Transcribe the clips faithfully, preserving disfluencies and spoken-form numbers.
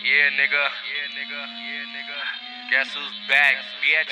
Yeah, nigga. Yeah, nigga. Yeah, nigga. Guess who's back, bitch?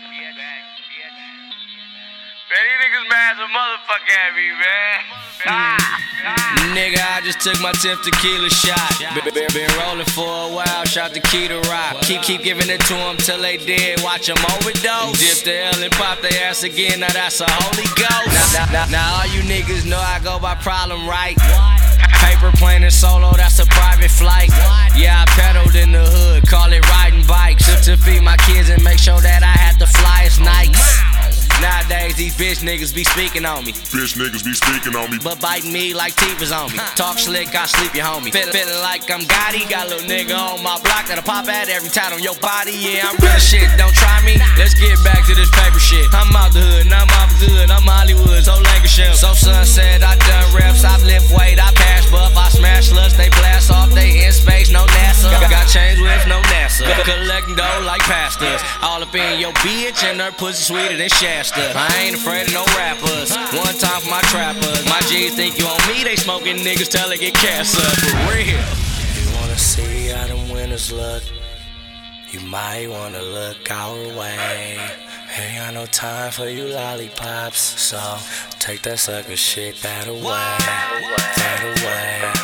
Man, these niggas mad as a motherfucker at me, man. Ah, ah. Nigga, I just took my tenth tequila shot. Been, been, been rolling for a while, shout to Key to Rock. Keep, keep giving it to them till they dead, watch them overdose. Dip the L and pop their ass again, now that's a holy ghost. Now, now, now, now all you niggas know I go by problem, right? Paper plane and solo, that's a private flight. Yeah, I pedaled in the hood, call it riding bikes. To, to feed my kids and make sure that I had the flyest nights. Nowadays, these bitch niggas be speaking on me. Bitch niggas be speaking on me. But biting me like teeth was on me. Talk slick, I sleep your homie. Feeling, feeling like I'm Gotti. Got a little nigga on my block that'll pop at every time on your body. Yeah, I'm real shit, don't try me. Let's get back to this paper shit. I'm out the hood, and I'm out the good. I'm Hollywood's old Lancashire. So son said I done reps, I lift weight, I pass buff, I smash sluts, they blast off, they in space, no NASA. Got chains with no NASA. Collecting dough like pastors. All up in your bitch and her pussy sweeter than Shasta. I ain't afraid of no rappers. One time for my trappers. My G's think you on me, they smoking niggas till they get cancer. For real. You wanna see how them winners look? You might wanna look our way. Ain't got no time for you lollipops, so take that sucker shit that away, that away.